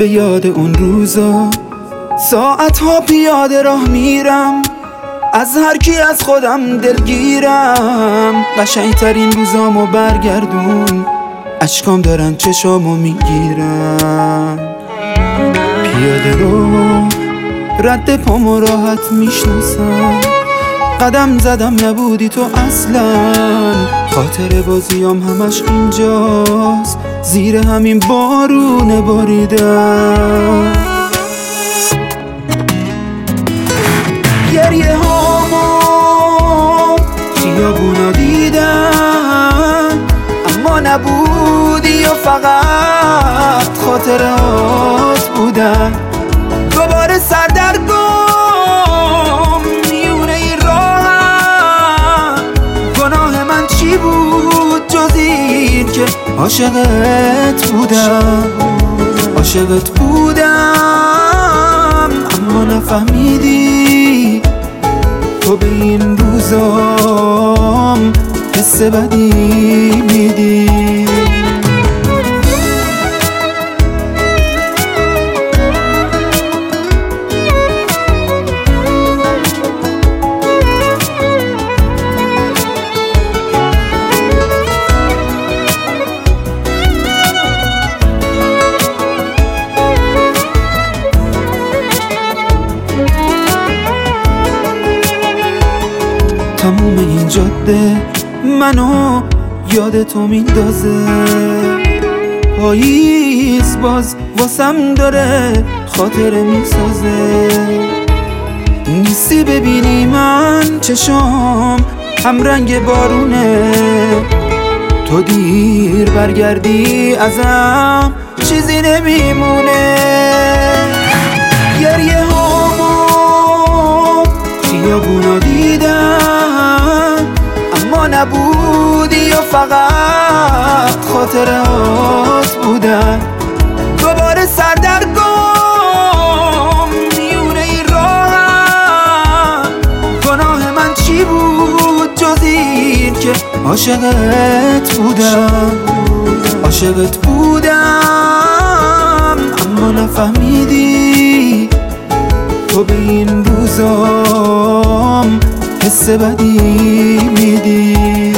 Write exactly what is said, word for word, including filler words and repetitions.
به یاد اون روزا. ساعتها پیاده راه میرم، از هر کی از خودم دلگیرم. قشنگترین روزامو برگردون، اشکام دارن چشامو میگیرن. پیاده رو رد پامو راحت میشناسم، قدم زدم نبودی تو اصلا. خاطر بازیام همش اینجاست، زیر همین بارونه باریدم. گریه هامو خیابونا دیدم، اما نبودی و فقط خاطرات بودن. دوباره سردرگم میونه این راهم، گناه من چی بود جز این که عاشقت بودم. عاشقت بودم اما نفهمیدی، تو به این روزام حس بدی میدی. تموم این جاده منو یاد تو میندازه، پاییز باز واسم داره خاطره میسازه. نیستی ببینی من چشام هم رنگ بارونه، تو دیر برگردی ازم چیزی نمیمونه. گریه هامو خیابونا دیدم، اما نبودی و فقط خاطرات بودن. دوباره سردرگم میونه این راهم، گناه من چی بود جز این که عاشقت بودم. عاشقت بودم اما نفهمیدی، تو به این روزام حس بدی میدی.